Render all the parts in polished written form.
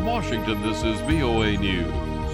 Washington, this is VOA News.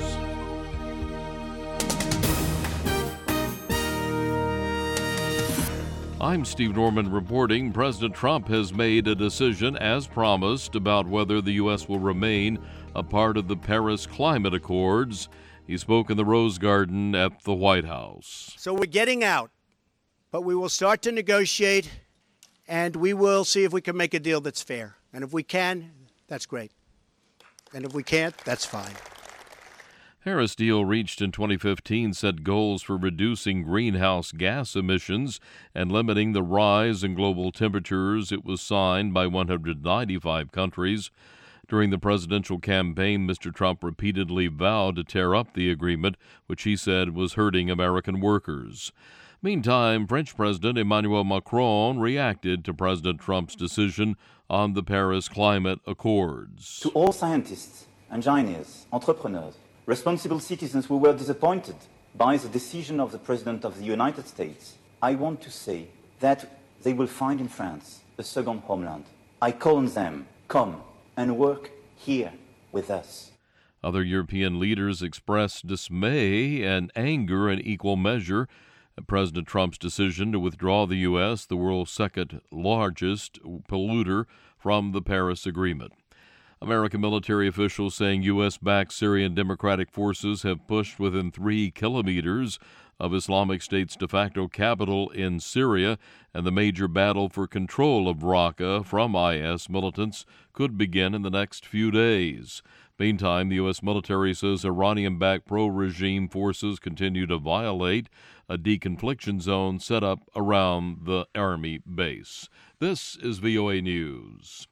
I'm Steve Norman reporting. President Trump has made a decision, as promised, about whether the U.S. will remain a part of the Paris Climate Accords. He spoke in the Rose Garden at the White House. So we're getting out, but we will start to negotiate, and we will see if we can make a deal that's fair. And if we can, that's great. And if we can't, that's fine. Paris deal reached in 2015 set goals for reducing greenhouse gas emissions and limiting the rise in global temperatures. It was signed by 195 countries. During the presidential campaign, Mr. Trump repeatedly vowed to tear up the agreement, which he said was hurting American workers. Meantime, French President Emmanuel Macron reacted to President Trump's decision on the Paris Climate Accords. To all scientists, engineers, entrepreneurs, responsible citizens who were disappointed by the decision of the President of the United States, I want to say that they will find in France a second homeland. I call on them, come and work here with us. Other European leaders expressed dismay and anger in equal measure at President Trump's decision to withdraw the U.S., the world's second largest polluter, from the Paris Agreement. American military officials saying U.S.-backed Syrian Democratic forces have pushed within 3 kilometers of Islamic State's de facto capital in Syria, and the major battle for control of Raqqa from IS militants could begin in the next few days. Meantime, the U.S. military says Iranian-backed pro-regime forces continue to violate a deconfliction zone set up around the Army base. This is VOA News.